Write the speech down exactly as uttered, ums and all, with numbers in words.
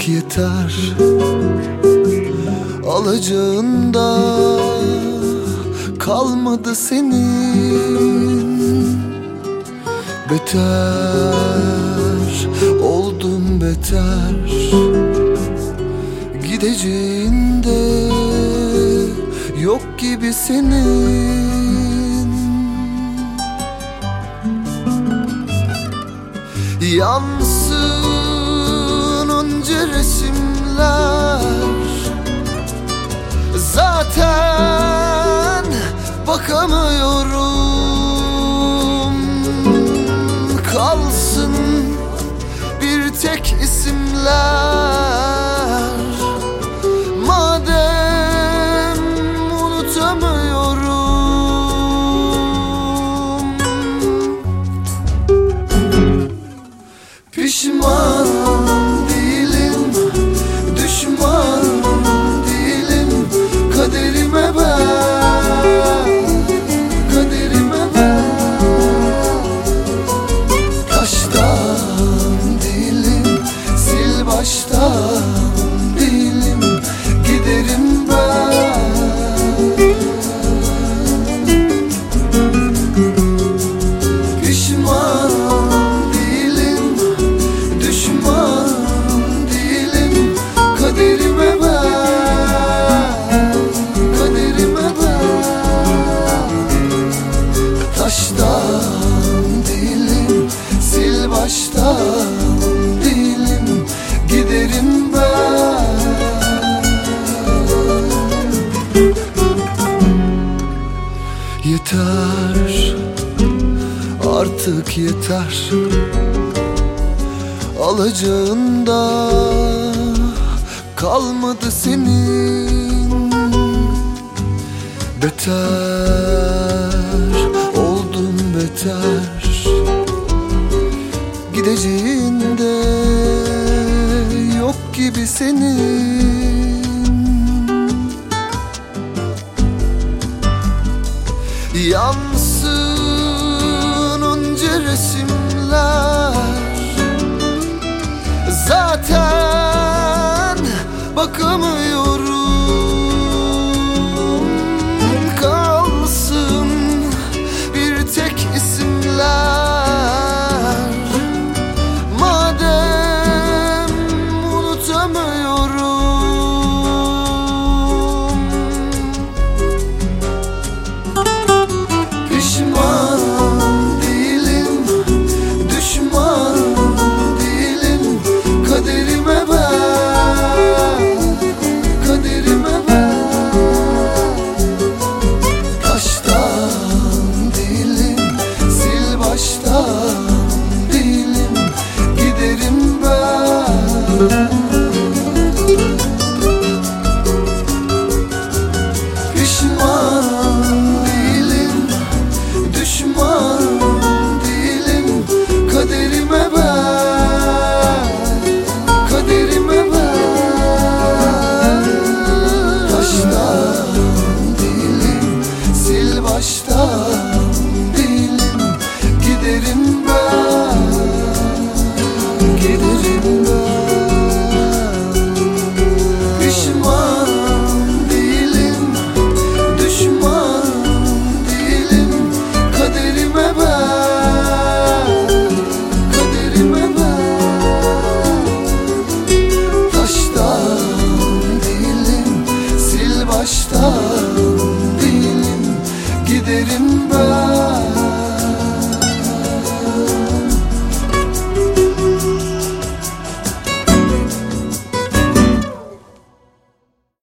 Artık yeter, alacağında kalmadı senin. Beter oldum beter, gideceğinde yok gibi senin. Yansın onca resimler, zaten bakamıyorum. Kalsın bir tek isimler, madem unutamıyorum. Pişman değilim, düşman değilim, kaderime ben, kaderime ben. Taştan değilim, sil baştan değilim, giderim ben. Pişman değilim, düşman değilim, kaderime ben, kaderime ben. Taştan değilim, sil baştan değilim, giderim ben. Yeter, artık yeter, alacağında kalmadı senin. Beter oldum beter, gideceğinde yok gibi senin. Yansın onca resimler, zaten bakamıyorum. Kalsın bir tek isimler, madem unutamıyorum. Pişman değilim, düşman değilim, kaderime ben, kaderime ben. Taştan değilim, sil baştan